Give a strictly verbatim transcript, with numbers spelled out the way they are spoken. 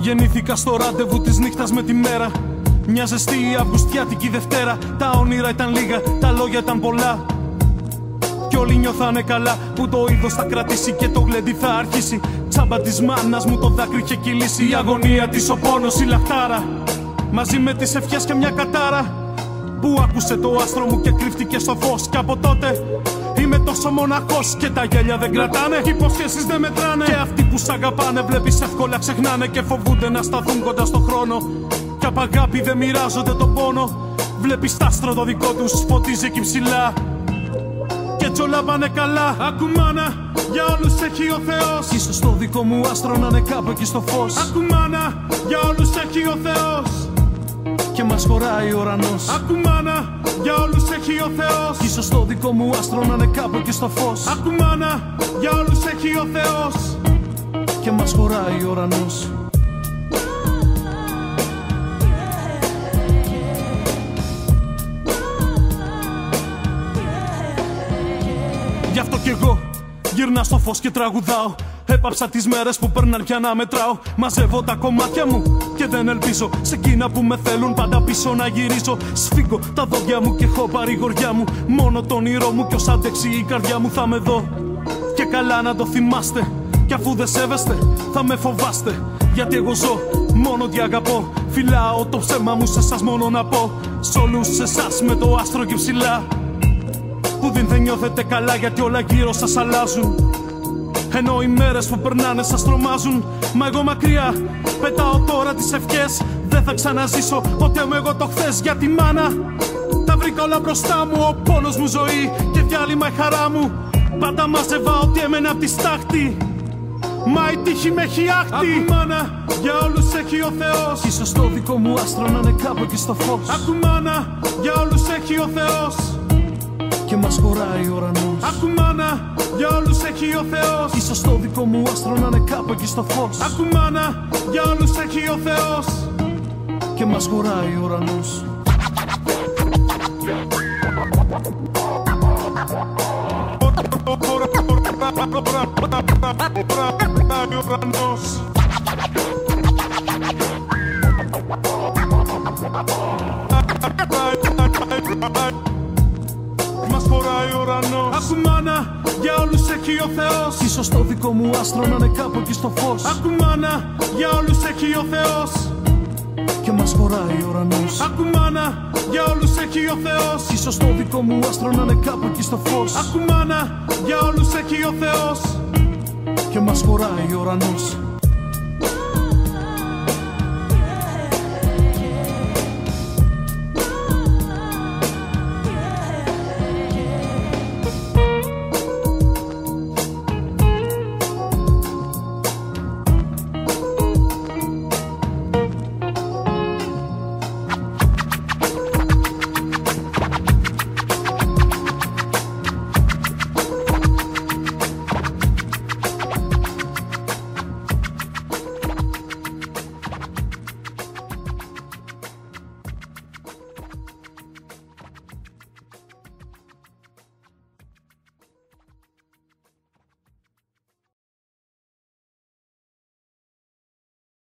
Γεννήθηκα στο ράντεβου της νύχτας με τη μέρα. Μια ζεστή αυγουστιάτικη Δευτέρα. Τα όνειρα ήταν λίγα, τα λόγια ήταν πολλά. Κι όλοι νιώθανε καλά που το είδος θα κρατήσει και το γλέντι θα αρχίσει. Τσάμπα της μάνας μου το δάκρυ είχε κυλήσει. Η αγωνία της, ο πόνος, η λαχτάρα. Μαζί με τις ευχές και μια κατάρα που άκουσε το άστρο μου και κρύφτηκε στο φως. Κι από τότε είμαι τόσο μοναχός και τα γέλια δεν κρατάνε. Οι υποσχέσεις δεν μετράνε. Και αυτοί που σ' αγαπάνε βλέπεις εύκολα ξεχνάνε και φοβούνται να σταθούν κοντά στο χρόνο. Κι απ' αγάπη δεν μοιράζονται το πόνο. Βλέπεις τ' άστρο το δικό τους φωτίζει εκεί ψηλά. Και έτσι όλα πάνε καλά. Ακού μάνα, για όλους έχει ο Θεός. Ίσως το δικό μου άστρο να είναι κάπου εκεί στο φως. Ακού μάνα, για όλους έχει ο Θεός. Και μας χωράει ο ουρανός. Ακού μάνα, για όλους έχει ο Θεός. Ίσως το δικό μου άστρο να είναι κάπου εκεί στο φως. Ακού μάνα, για όλους έχει ο Θεός. Και μας χωράει ο ουρανός. Γι' αυτό κι εγώ γυρνά στο φως και τραγουδάω. Έπαψα τις μέρες που περνάν πια να μετράω. Μαζεύω τα κομμάτια μου και δεν ελπίζω σε εκείνα που με θέλουν πάντα πίσω να γυρίζω. Σφίγγω τα δόντια μου και έχω παρηγοριά μου. Μόνο τον όνειρό μου κι ως άντεξει η καρδιά μου θα με δω. Και καλά να το θυμάστε. Κι αφού δεν σέβεστε θα με φοβάστε. Γιατί εγώ ζω μόνο τι αγαπώ. Φυλάω το ψέμα μου σε εσάς μόνο να πω. Σ' όλους εσάς με το άστρο και ψηλά. Που δεν θα νιώθετε καλά γιατί όλα γύρω σας αλλάζουν. Ενώ οι μέρες που περνάνε σας τρομάζουν. Μα εγώ μακριά πετάω τώρα τις ευχές. Δεν θα ξαναζήσω ποτέ μου εγώ το χθες. Γιατί μάνα τα βρήκα όλα μπροστά μου. Ο πόνος μου ζωή και διάλειμμα η χαρά μου. Πάντα μάζευα ό,τι έμενε απ' τη στάχτη. Μα η τύχη με έχει άχτη. Ακού μάνα, για όλους έχει ο Θεός. Ίσως το δικό μου άστρο να είναι κάπου εκεί στο φως. Ακού μάνα, για όλους έχει ο Θεός. Και μας χωράει ο ουρανός. Ακού μάνα, για όλους έχει ο Θεός. Ίσως το δικό μου άστρο να είναι κάπου εκεί στο φως. Ακού μάνα, για όλους έχει ο Θεός. Και μας χωράει ο ουρανός. Μας χωράει ο ουρανός. Ακού μάνα, για όλους έχει ο Θεός. Ίσως το δικό μου άστρο να είναι κάπου εκεί στο φως. Ακού μάνα, για όλους έχει ο Θεός. Και μας χωράει ο ουρανός. Ακού μάνα, για όλους έχει ο Θεός. Ίσως το δικό μου άστρο να είναι κάπου εκεί στο φως. Ακού μάνα, για όλους έχει ο Θεός. Και μας χωράει ο ουρανός.